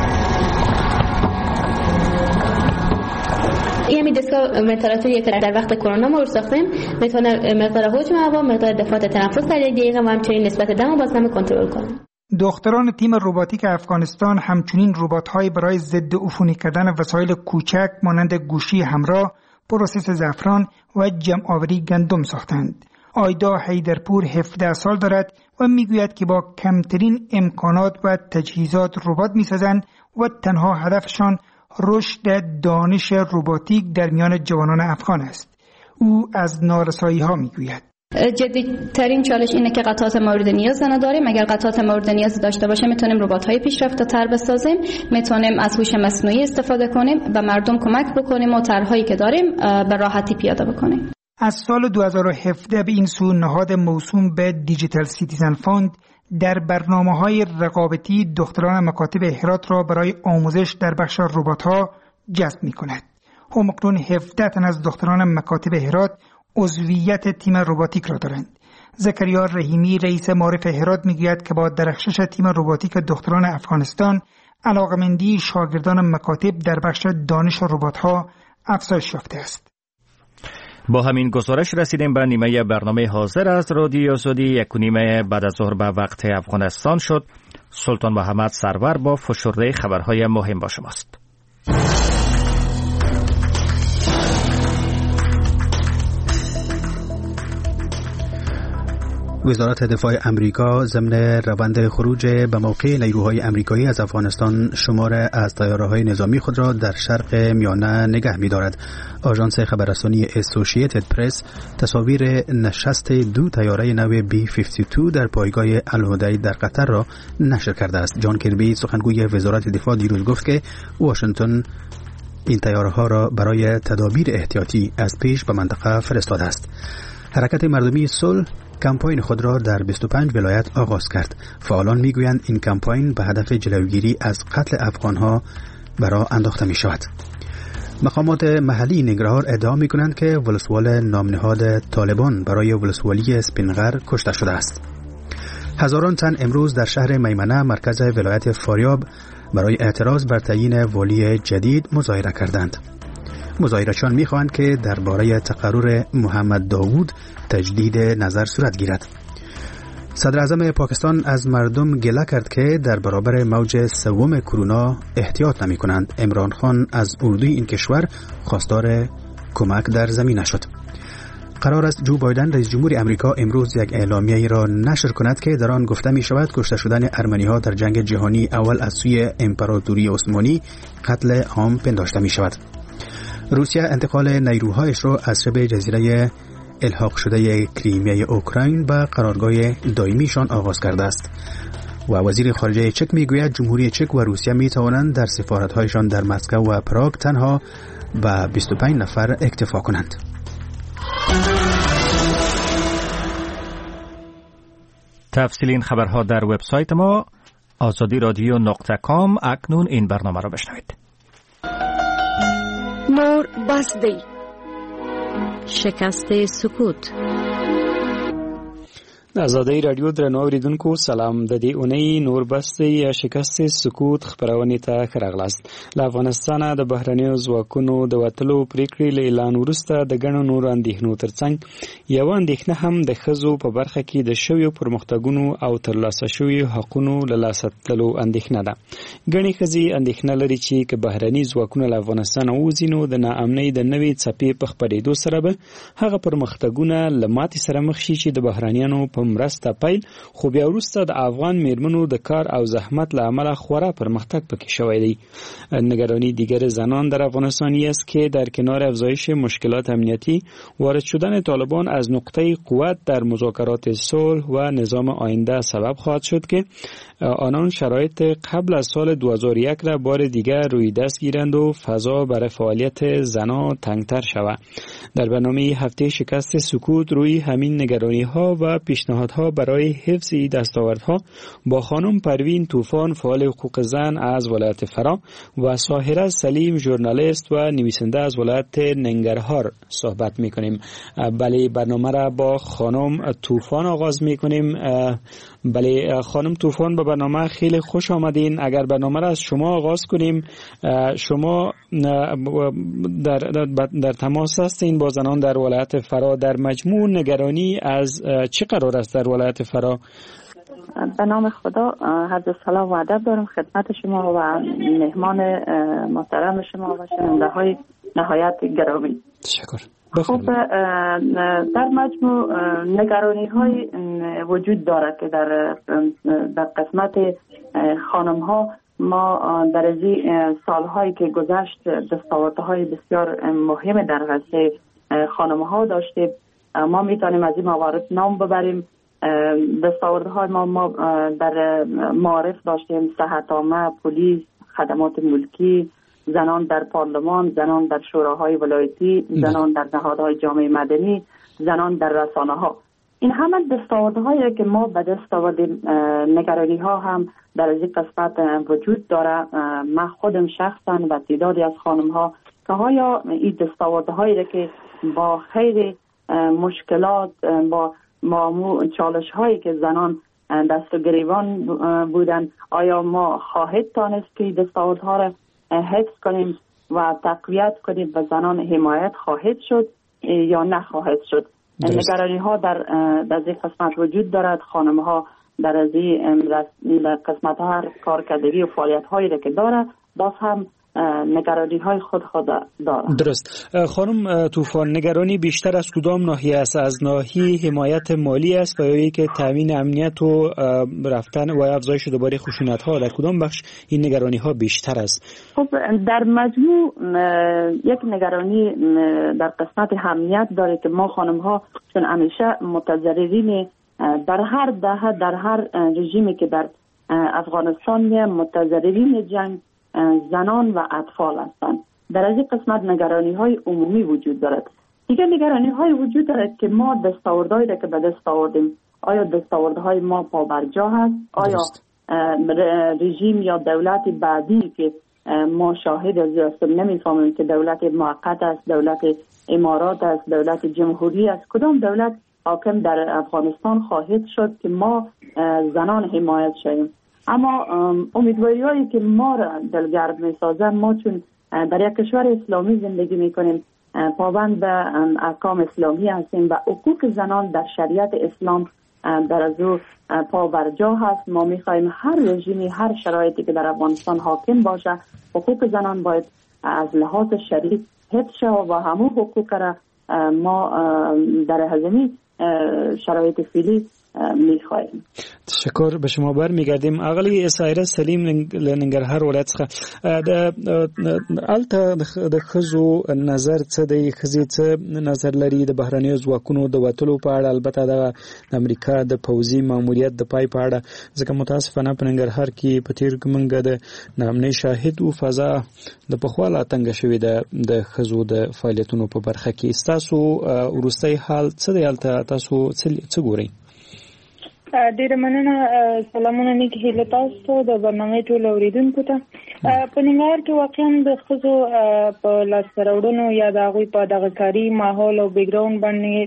این دستگاه ونتیلاتوری که در وقت کرونا ما رو ساختیم میتونه مقدار حجم هوا، مقدار دفعات تنفس در یک دقیقه و همچنین نسبت دم و بازدم کنترل کنه. دختران تیم روباتیک افغانستان همچنین ربات‌های برای ضد عفونی کردن وسایل کوچک مانند گوشی همراه، پروسس زعفران و جمع‌آوری گندم ساختند. آیدا حیدرپور هفده سال دارد و میگوید که با کمترین امکانات و تجهیزات ربات میسازند و تنها هدفشان رشد دانش روباتیک در میان جوانان افغان است. او از نارسایی ها میگوید جدی ترین چالش اینه که قطعات مورد نیاز نداریم. اگر قطعات مورد نیاز داشته باشیم میتونیم ربات های پیشرفته تر بسازیم، میتونیم از هوش مصنوعی استفاده کنیم و مردم کمک بکنیم و طرحهایی که داریم به راحتی پیاده بکنیم. از سال دو هزار و هفده به این سو نهاد موسوم به دیجیتال سیتیزن فاند در برنامه‌های رقابتی دختران مکاتب هرات را برای آموزش در بخش ربات‌ها جذب می‌کند. همکنون هفده تن از دختران مکاتب هرات عضویت تیم رباتیک را دارند. زکریا رحیمی رئیس معارف هرات میگوید که با درخشش تیم رباتیک دختران افغانستان علاقمندی شاگردان مکاتب در بخش دانش ربات‌ها افزایش یافته است. با همین گزارش رسیدیم به نیمه برنامه حاضر از رادیوی آزادی. یک و نیمه بعد از ظهر به وقت افغانستان شد. سلطان محمد سرور با فشرده خبرهای مهم با شماست. وزارت دفاع امریکا ضمن روند خروج به موقع نیروهای امریکایی از افغانستان شمار از طیاره‌های نظامی خود را در شرق میانه نگه می‌دارد. آژانس خبررسانی اسوسییتد پرس تصاویر نشست دو طیاره نو بی پنجاه و دو در پایگاه الهدی در قطر را نشر کرده است. جان کربی سخنگوی وزارت دفاع دیروز گفت که واشنگتن این طیاره‌ها را برای تدابیر احتیاطی از پیش به منطقه فرستاده است. حرکت مردمی صلح کمپاین خود را در بیست و پنج ولایت آغاز کرد. فعالان میگویند این کمپاین به هدف جلوگیری از قتل افغانها برای انداخته می شود. مقامات محلی ننگرهار ادعا می کنند که ولسوال نامنهاد طالبان برای ولسوالی سپینغر کشته شده است. هزاران تن امروز در شهر میمنه مرکز ولایت فاریاب برای اعتراض بر تعیین والی جدید مظاهره کردند. مظاهره‌چیان می‌خواهند که درباره تقرر محمد داوود تجدید نظر صورت گیرد. صدر اعظم پاکستان از مردم گله کرد که در برابر موج سوم کرونا احتیاط نمی‌کنند. عمران خان از اردوی این کشور خواستار کمک در زمینه شد. قرار است جو بایدن رئیس جمهور امریکا امروز یک اعلامیه را نشر کند که در آن گفته می شود کشته شدن ارمنی‌ها در جنگ جهانی اول از سوی امپراتوری عثمانی قتل عام پنداشته می شود. روسیه انتقال نیروهایش را از شبه جزیره الحاق شده کریمیای اوکراین به قرارگاه دائمیشان آغاز کرده است و وزیر خارجه چک میگوید جمهوری چک و روسیه می توانند در سفارت‌هایشان در مسکو و پراگ تنها به بیست و پنج نفر اکتفا کنند. تفصیل این خبرها در وبسایت ما آزادی رادیو نقطه کام. اکنون این برنامه را بشنوید. نور بستی شکست سکوت. آزادی رادیو درنو اوریدونکو سلام. د دې اونۍ نور بستی یا شکست سکوت خبرونه ته راغلاست. له افغانستان د بهرنیو ځواکونو د وټلو پریکړې اعلان ورسته د ګڼو نور اندېښنو ترڅنګ یو اندېښنه هم د خزو په برخه کې د شویو پرمختګونو او ترلاسه شویو حقوقو له لاسه تللو اندېښنه ده. ګڼې خزي اندېښنه لري چې که بهرني ځواکونه له افغانستان وځینو د ناامنۍ د نوې څپې په خپرېدو سره به هغه پرمختګونه له ماتې سره مخ شي چې د بهرنیانو په مرسته پیل خو بیا وروسته د افغان میرمنو د کار او زحمت له امله خورا پرمختګ پکې شوی دی. نگرانی دیگر زنان در افغانستانی است که در کنار افزایش مشکلات امنیتی وارد شدن طالبان از نقطه قوت در مذاکرات صلح و نظام آینده سبب خواهد شد که آنان شرایط قبل از سال دو هزار و یک را بار دیگر روی دست گیرند و فضا برای فعالیت زنان تنگتر شود. در برنامه هفته شکست سکوت روی همین نگرانی ها و پیشنهادها برای حفظ دستاوردها با خانم پروین طوفان فعال حقوق زن از ولایت فرا و ساحره سلیم ژورنالیست و نویسنده از ولایت ننگرهار صحبت میکنیم. بله، برنامه را با خانم طوفان آغاز میکنیم. بله خانم طوفان، به برنامه خیلی خوش آمدین. اگر برنامه را از شما آغاز کنیم، شما در, در, در تماس هستین با زنان در ولایت فرا. در مجموع نگرانی از چه قرار است در ولایت فرا؟ به نام خدا، عرض سلام و ادب دارم خدمت شما و مهمان محترم شما و شنونده های نهایت گرامی. تشکر. خب در مجموع نگرانی های وجود دارد که در در قسمت خانم ها ما در از سالهایی که گذشت دستاوردهای بسیار مهم در حوزه خانم ها داشتیم. ما میتونیم از این موارد نام ببریم. دستاوردهای ما, ما در معارف داشتیم: صحت عامه، پلیس، خدمات ملکی، زنان در پارلمان، زنان در شوراهای ولایتی، زنان در نهادهای جامعه مدنی، زنان در رسانه ها. این همه دستاوردهایی که ما به دست آوردیم، نگرانی ها هم در این قسمت وجود داره. من خودم شخصا و تعدادی از خانم ها که آیا این دستاوردهایی که با خیلی مشکلات، با ما چالش هایی که زنان دست و گریبان بودن، آیا ما خواهد تانست که دستاوردها را حفظ کنیم و تقویت کنیم و زنان حمایت خواهد شد یا نخواهد شد؟ نگرانی ها در در این قسمت وجود دارد. خانم ها در از این قسمت ها کارکردگی و فعالیت هایی که داره باز هم نگرانی های خود خود داره. درست. خانم طوفان، نگرانی بیشتر از کدام ناحیه است؟ از ناحیه حمایت مالی است و یا که تامین امنیت و رفتن و افزایش دوباره خشونت ها؟ در کدام بخش این نگرانی ها بیشتر است؟ خب در مجموع یک نگرانی در قسمت امنیت داره که ما خانم ها چون همیشه متضررین در هر دهه، در هر رژیمی که در افغانستان میه، متضررین جنگ زنان و اطفال هستند. در از این قسمت نگرانی های عمومی وجود دارد. دیگه نگرانی های وجود دارد که ما دستاوردهایی که به دست آوردیم، آیا دستاوردهای ما پابرجا هست؟ آیا رژیم یا دولت بعدی که ما شاهد از هستیم نمیفهمیم که دولت موقت است، دولت امارات است، دولت جمهوری است، کدام دولت حاکم در افغانستان خواهد شد که ما زنان حمایت شویم؟ اما امیدواری هایی که ما را دلگرم می سازن، ما چون در یک کشور اسلامی زندگی می کنیم، پابند به احکام اسلامی هستیم و حقوق زنان در شریعت اسلام در از او پابرجا هست. ما می خواهیم هر رژیمی، هر شرایطی که در افغانستان حاکم باشه، حقوق زنان باید از لحاظ شرعی حفظ شود و همون حقوق را ما در هزینه شرایط فعلی میخواهیم. تشکر به شما برمیگردیم. اغلی سایره سلیم لننګرهار ولایت څخه د الته د خزو نظر څه دی، خزي څه نظر لري د بهرنیو ځواکونو د وټلو په اړه، البته د امریکا د پوځي ماموریت د پای په اړه، ځکه متاسفانه په ننګرهار کې په تیر کې منګه د نامنې شاهد او فضا د پخواله تنګ شوې ده د خزو د فعالیتونو په برخه کې. تاسو ورستۍ حال څه دی؟ الته تاسو څه ګورئ؟ ډیره مننه. سلامونه نیک هیله تاسو د برنامه ټول اوریدونکو ته. په ننګرهار کې واقعا د ښځو په لاسته راوړنو یا د هغوی په دغه کاري ماحول او بیکګراوند باندې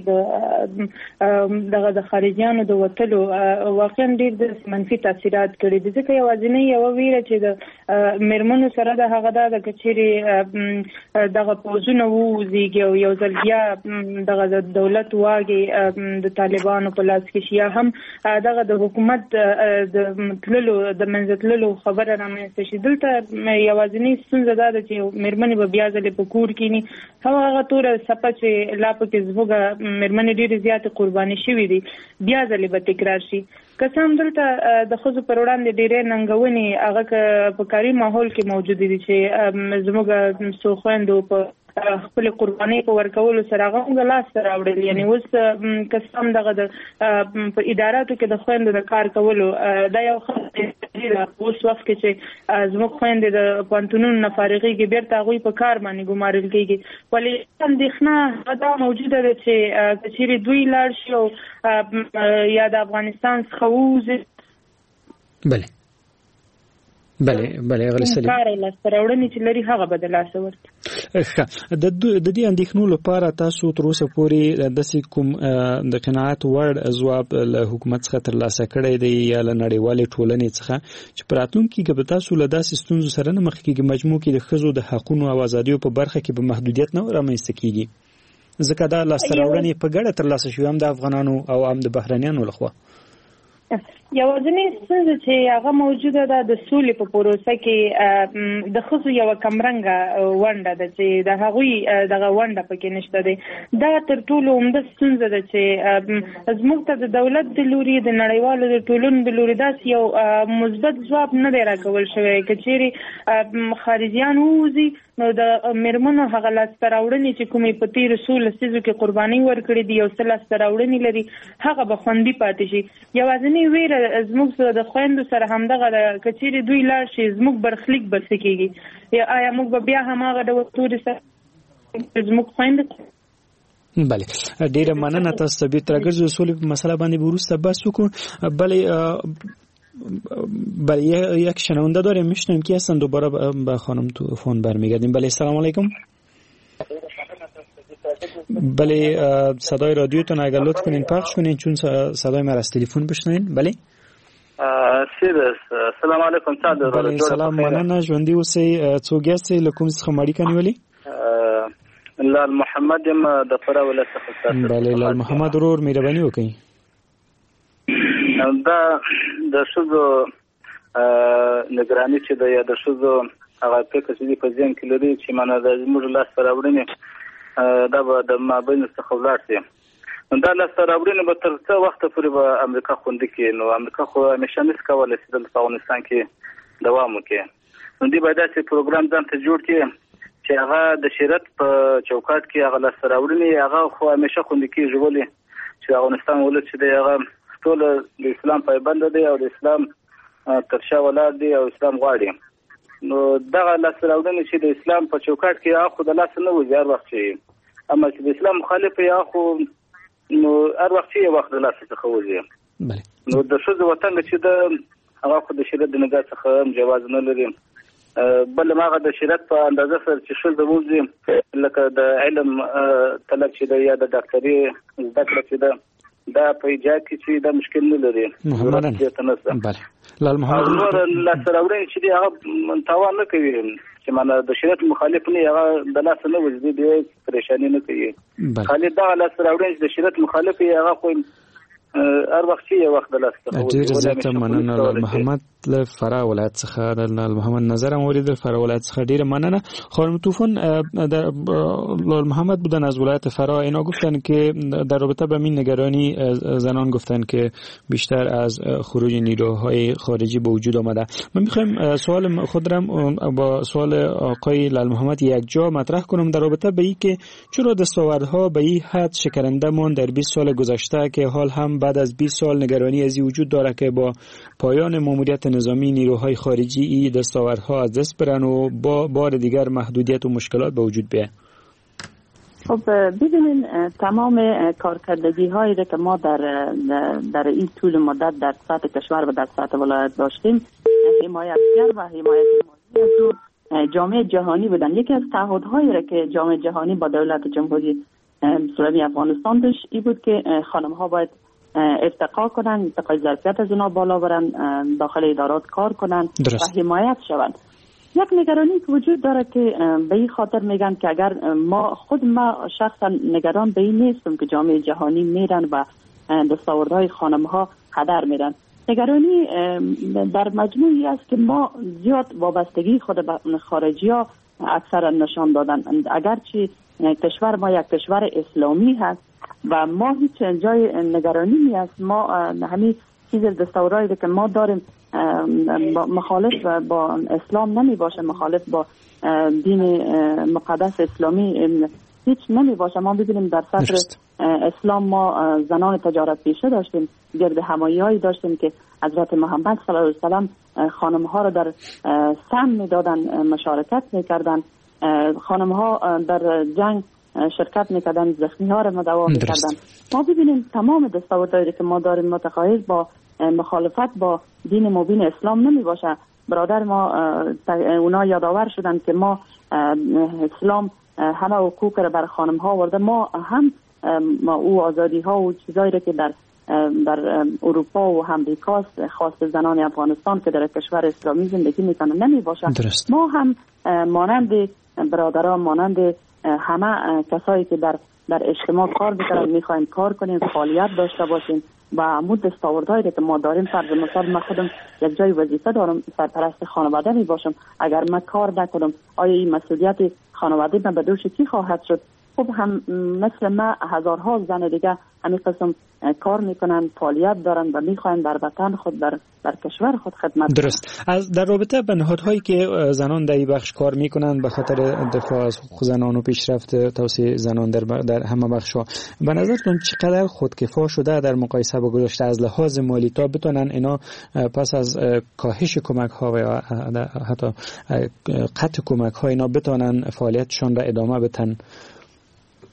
د دغه د خارجیانو د وتلو واقعا ډېر د منفي تاثیرات کړي دي، ځکه یوازینۍ یوه ویره چې د میرمنو سره د هغه ده د که چیرې دغه پوځونه ووځېږي او یو ځل بیا دغه د دولت واګې د طالبانو په لاس کې شي، یا هم دغه د حکومت د تللو د منځه تللو خبره رامنځته شي. دلته یوازینۍ ستونزه دا ده چې میرمنې به بیا ځلې په کور کینی، هغه توره څپه چې لا پکې زموږ میرمنې ډېرې زیاتې قرباني شوي دي بیا ځلې به تکرار شي. که څه هم دلته د ښځو پر وړاندې ډېرې ننګونې هغه که په کاري ماحول کې موجودې دي چې زموږ څو خویندو په خپل قرباني په ورکولو سره هغه موږ لاسته راوړل. یعنې اوس که څه هم دغه د په اداراتو کې د خویندو د کار کولو دا یو ښه اوس وخت کې چې زموږ خویندې د پوهنتونونو نه فارغېږي بیرته هغوی په کار باندې ګمارل کېږي، ولې اندېښنه دا موجوده ده چې که چیرې دوی لاړ شي او یا د افغانستان څخه ووځي. بله بله بله غلی سلیم کار لاسته راوړنې چې لري هغه به د لاسه ورکړي. ښه، د دې اندېښنو لپاره تاسو تر اوسه پورې داسې کوم د قناعت وړ ځواب له حکومت څخه ترلاسه کړی دی یا له نړیوالې ټولنې څخه چې په راتلونکي کې به تاسو له داسې ستونزو سره نه مخ کېږي، مجموع کې د ښځو د حقونو او ازادیو په برخه کې به محدودیت نه رامنځته کېږي؟ ځکه دا لاسته راوړنې په ګډه ترلاسه شوي هم د افغانانو او هم د بهرنیانو لخوا. یوازینۍ ستونزه چې هغه موجوده ده د سولې په پروسه کې د ښځو یوه کمرنګه ونډه ده چې د هغوی دغه ونډه پکې نشته دی. دا تر ټولو عمده ستونزه ده چې زموږ ته د دولت د لوري د نړیوالو د ټولنو د لوري داسې یو مثبت ځواب نه دی راکول شوی. که چیرې خارجیان ووځي نو د میرمنو هغه لاسته راوړنې چې کومې په تېرو څو لسیزو کې قربانۍ ورکړې دي، یو څه لاسته راوړنې لري، هغه به خوندي پاتې شي. یوازینۍ ویره زموږ د خویندو سره همدغه ده که چیرې دوی لاړ شي زموږ برخلیک به څه کېږي، آیا موږ به بیا هماغه ډول تورې سره زموږ خویندې بله ډیره مننه تاسو به ترګرځو اصول په مسله باندې ورسته بس وکړو. بله بله یک شنونده داریم میشنیم که هستن دوباره به خانم تو فون برمیگردیم. بله سلام علیکم. بله صدای رادیوتون اگر لطف کنین پخش کنین چون صدای ما از تلفن بشنوین. بله سیدس سلام علیکم تاسو. بله سلام مننه ژوندۍ اوسئ. څوک یاستئ له کوم څخه مړی کنیولې؟ لال محمد یم د فرا ولایت څخه. بله لال محمد ورور مهرباني وکړئ. دا د شذو نگرانی چې د یا د شذو هغه فکر چې په ځین کې لري چې مانه د موږ لاس راوړنې دا به د مابین څخه ولاړ شي. دا لاس راوړنې به تر څو وخت پورې به امریکا خوندې کې نو امریکا خو همیشه نس کولای چې د افغانستان کې دوام وکړي. نو دی باید چې پروګرام ځان ته جوړ کړي چې هغه د شریعت په چوکاټ کې هغه لاس راوړنې هغه خو همیشه خوندې کېږي ولې چې افغانستان ولې چې دی هغه ټول د اسلام پایبند دی او د اسلام تر شا ولاړ دی او اسلام غواړي. نو دغه لاس راوړنې چې د اسلام په چوکاټ کې هغه خو د لاس نه وځي هر وخت چې اما چې د اسلام مخالف یا خو نو هر وخت یې وخت د لاس څخه وځي. نو د ښځو وطن چې د هغه خو د شریعت د نگاه څخه جواز نه لري. بل هغه د شریعت په اندازه سره چې ښځه وځي لکه د علم طلب چې د یا د ډاکټري زده کړه چې د دا په ایجاد کې چې دا مشکل نه لري. محمد بله لال محمد نور لاس راوړنې چې دی هغه تاوان نه کوي چې معنی د شریعت مخالف نه هغه د لاس نه وځي دی پریشانی نه کوي. خالد دا لاس راوړنې د شریعت مخالف هغه خو هر وخت یې وخت د لاس ته ډیر زیاته مننه لال محمد له فرا ولایت څخه د لال محمد نظر مورید فرا ولایت څخه ډیر مننه. خانم طوفان در لال محمد بودن از ولایت فرا اینا گفتن که در رابطه با این نگرانی زنان گفتن که بیشتر از خروج نیروهای خارجی به وجود آمده. من میخوایم سوال خودم با سوال آقای لال محمد یک جا مطرح کنم در رابطه با این که چرا دستاوردها به این حد شکننده ماند در بیست سال گذشته که حال هم بعد از بیست سال نگرانی از این وجود داره که با پایان ماموریت نظامی نیروهای خارجی این دستاوردها از دست برن و با بار دیگر محدودیت و مشکلات به وجود بیاین. خب ببینین تمام کارکردگی هایی که ما در در این طول مدت در سطح کشور و در سطح ولایت داشتیم حمایتگر و حمایت مالی از جامعه جهانی بودن. یکی از تعهدهایی را که جامعه جهانی با دولت جمهوری اسلامی افغانستان داشت این بود که خانم ها باید ارتقا کنن، ارتقای ظرفیت از اونا بالا برن، داخل ادارات کار کنن و حمایت شوند. یک نگرانی که وجود داره که به این خاطر میگن که اگر ما خود ما شخصا نگران به این نیستم که جامعه جهانی میرن و دستاوردهای خانم ها هدر میرن. نگرانی در مجموعی است که ما زیاد وابستگی خود به خارجی ها اکثرا نشان دادن. اگرچه کشور ما یک کشور اسلامی هست و ما هیچ جای نگرانی نیست، ما همین چیز دستاوردهایی که ما داریم مخالف با اسلام نمی باشه، مخالف با دین مقدس اسلامی هیچ نمی باشه. ما ببینیم در صدر اسلام ما زنان تجارت پیشه داشتیم، گرد همایی هایی داشتیم که حضرت محمد صلی الله علیه و سلم خانم ها رو در سهم می دادن، مشارکت می کردن، خانم ها در جنگ شرکت میکردن، زخمی ها رو مداوا میکردن. ما ببینیم تمام دستاوردهایی که ما داریم متقاعد با مخالفت با دین مبین اسلام نمی باشه. برادر ما اونا یادآور شدن که ما اسلام همه حقوق رو بر خانم ها ورده، ما هم ما او آزادی ها و چیزایی که در در اروپا و امریکا خاص زنان افغانستان که در کشور اسلامی زندگی میکنن نمی باشه. ما هم مانند برادران، مانند همه کسایی که در در عشق ما کار میکنن میخوایم کار کنیم، فعالیت داشته باشیم و عمود دستاوردهایی که ما داریم. فرض مثال من خودم یک جای وظیفه دارم، سرپرست خانواده می باشم. اگر من کار نکنم آیا این مسئولیت خانواده من به دوش کی خواهد شد؟ خب هم مثل ما هزارها زن دیگه همین قسم کار میکنن، فعالیت دارن و میخواین در وطن خود در در کشور خود خدمت. درست. از در رابطه با نهادهایی که زنان در این بخش کار میکنن به خاطر دفاع از حقوق زنان و پیشرفت توسعه زنان در در همه بخش‌ها، به نظرتون چقدر خودکفا شده در مقایسه با گذشته از لحاظ مالی تا بتونن اینا پس از کاهش کمک ها و حتی قطع کمک ها اینا بتونن فعالیتشون را ادامه بدن؟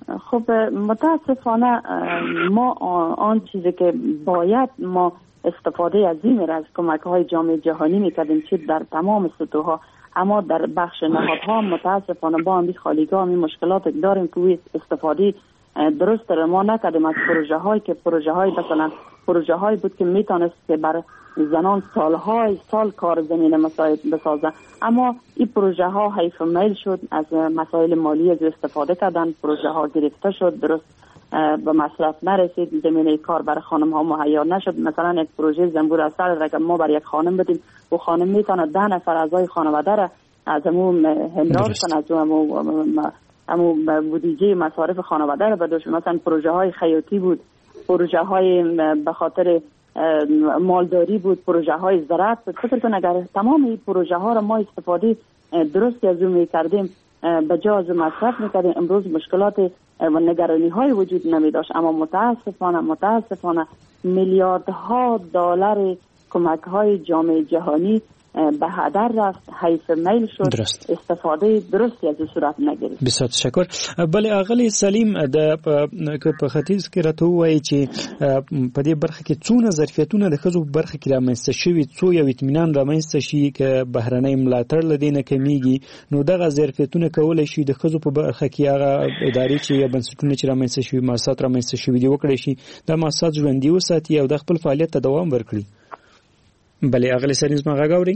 خب متاسفانه ما آن چیزی که باید ما استفاده از این از کمک های جامعه جهانی میکردیم چه در تمام سطوحها، اما در بخش نهادها متاسفانه با هم خالیگاه می مشکلات داریم که استفاده درست رو ما نکردیم از پروژه هایی که پروژه های مثلا پروژه هایی بود که میتونست که بر زنان سالهای سال کار زمینه مساعد بسازه، اما این پروژه ها حیف میل شد، از مسائل مالی از استفاده کردن، پروژه ها گرفته شد، درست به مصرف نرسید، زمینه کار برای خانم ها مهیا نشد. مثلا یک پروژه زنبور اصل را که ما برای یک خانم بدیم و خانم میتونه ده نفر اعضای خانواده را از همون همراه کنه، از همون همون بودجه مصارف خانواده را بدوش. مثلا پروژه های خیاطی بود، پروژه های به خاطر مالداری بود، پروژه های زراعت بود. فکر کن اگر تمام این پروژه ها را ما استفاده درستی از اون میکردیم، به جا از مصرف میکردیم، امروز مشکلات و نگرانی های وجود نمی داشت. اما متاسفانه متاسفانه میلیاردها دلار کمک های جامعه جهانی به هدر رفت، حیف میل شد، درست. استفاده درستی از صورت نگرفت. بسیار تشکر. بله اغلی سلیم د په ختیځ کې راته وایي چې په دې برخه کې څونه ظرفیتونه د ښځو په برخه کې رامنځته شوي، څو یو اطمینان رامنځته شي که بهرنۍ ملاتړ له دې نه کمیږي، نو دغه ظرفیتونه کولی شي د ښځو په برخه کې هغه ادارې چې یا بنسټونه چې رامنځته شوي، مؤسسات رامنځته شوي دي وکړی شي دا مؤسسات ژوندي وساتي او د خپل فعالیت ته دوام ورکړي. بله اغلی سلیم زما غږ اورئ؟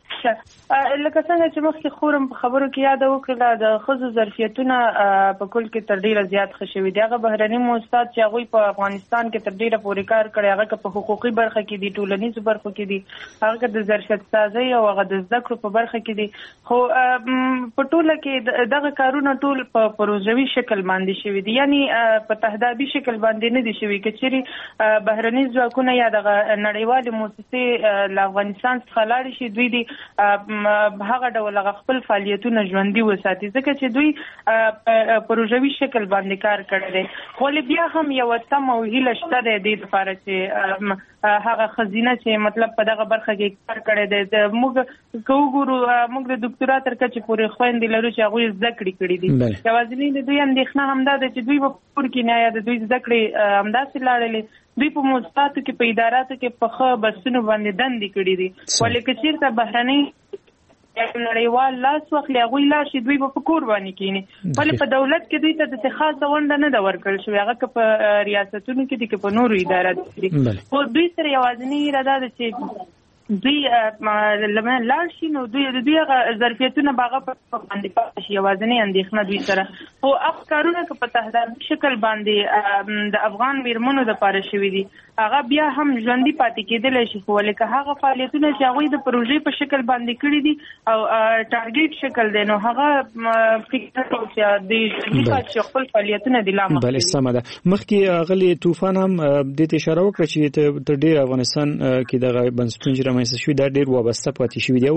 لکه څنګه چې مخکې خورم په خبرو کې یاد وکړه د ښځو ظرفیتونه په کل کې تر ډیره زیات ښه شوي دي. هغه بهرني مؤسسات چې هغوی په افغانستان کې تر ډیره پورې کار کړی، هغه که په حقوقي برخه کې دي، ټولنیزو برخو کې دي، هغه که د ظرفیت سازۍ او هغه د زده کړو په برخه کې دي، خو په ټوله کې دغه کارونه ټول په پروژوي شکل باندې شوي دي، یعنی په تهدابي شکل باندې نه دي شوي. که چیرې بهرني ځواکونه یا دغه نړیوالې مؤسسې له افغانستان څخه لاړې شي، دوی دي هغه ډول هغه خپل فعالیتونه ژوندي وساتي، ځکه چې دوی په پروژوي شکل باندې کار کړی دی. خو بیا هم یوه تمه او هیله شته دی دې لپاره چې هغه ښځینه چې مطلب په دغه برخه کې کار کړی دی، موږ که وګورو موږ د ډاکټرا تر کچې پورې خویندې لرو چې هغوی زده کړې کړي دي. یوازینی د دوی اندېښنه همدا ده چې دوی به په کور کې نه یا د دوی زده کړې همداسې لاړلې، دوی په مؤسساتو کې په اداراتو کې په ښه بسونو باندې دندې کړي دي، ولې که چېرته بهرنۍ نړیوال لاس واخلي هغوی لاړ شي، دوی به په کور باندې کښېني. ولې په دولت کې دوی ته داسې خاصه ونډه نه ده ورکړل شوې، هغه که په ریاستونو کې دي که په نورو اداراتو کې دي. خو دوی سره یوازینۍ هیله دا ده چې دوی لمن لاړ شي، نو دوی د دوی هغه ظرفیتونه به هغه په باندې پاتې شي، یوازینۍ اندېښنه دوی سره. خو هغه کارونه که په تهدابي شکل باندې د افغان میرمنو دپاره شوي دي، هغه بیا هم ژوندي پاتې کېدلی شي. خو ولې که هغه فعالیتونه چې هغوی د پروژې په شکل باندې کړي دي او ټارګېټ شکل دی، نو هغه فکر کوم چې دوی ژوندي پاتې شي، خپل فعالیتونه دي لا مخکې. بله سمه ده. مخکې اغلې طوفان هم دې ته اشاره وکړه چې تر ډېره افغانستان کې دغه بنسټونه چې رامنځته شوي دا ډېر وابسته پاتې شوي دي.